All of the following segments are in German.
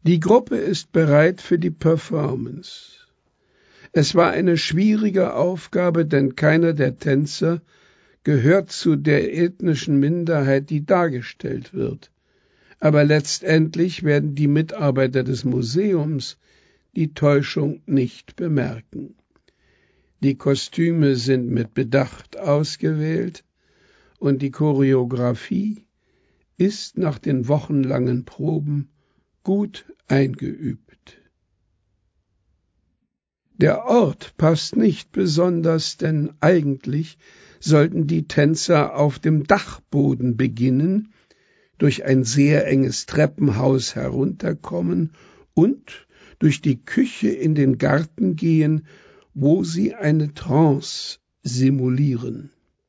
Die Gruppe ist bereit für die Performance. Es war eine schwierige Aufgabe, denn keiner der Tänzer gehört zu der ethnischen Minderheit, die dargestellt wird. Aber letztendlich werden die Mitarbeiter des Museums die Täuschung nicht bemerken. Die Kostüme sind mit Bedacht ausgewählt und die Choreografie ist nach den wochenlangen Proben gut eingeübt. Der Ort passt nicht besonders, denn eigentlich sollten die Tänzer auf dem Dachboden beginnen, durch ein sehr enges Treppenhaus herunterkommen und durch die Küche in den Garten gehen, wo sie eine Trance simulieren.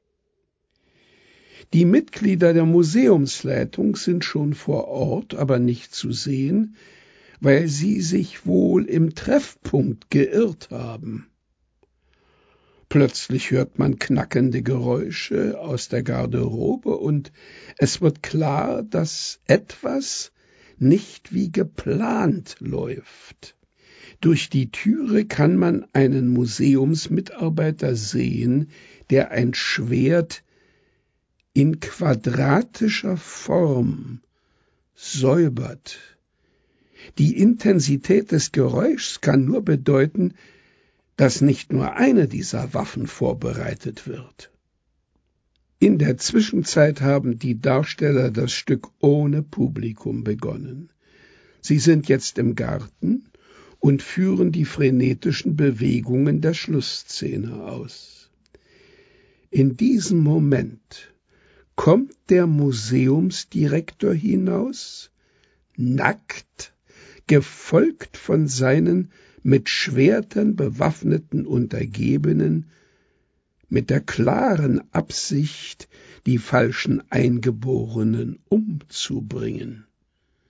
Die Mitglieder der Museumsleitung sind schon vor Ort, aber nicht zu sehen, weil sie sich wohl im Treffpunkt geirrt haben. Plötzlich hört man knackende Geräusche aus der Garderobe und es wird klar, dass etwas nicht wie geplant läuft. Durch die Türe kann man einen Museumsmitarbeiter sehen, der ein Schwert in quadratischer Form säubert. Die Intensität des Geräuschs kann nur bedeuten, dass nicht nur eine dieser Waffen vorbereitet wird. In der Zwischenzeit haben die Darsteller das Stück ohne Publikum begonnen. Sie sind jetzt im Garten und führen die frenetischen Bewegungen der Schlussszene aus. In diesem Moment kommt der Museumsdirektor hinaus, nackt, gefolgt von seinen mit Schwertern bewaffneten Untergebenen, mit der klaren Absicht, die falschen Eingeborenen umzubringen.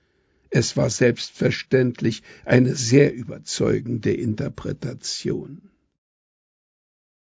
Es war selbstverständlich eine sehr überzeugende Interpretation.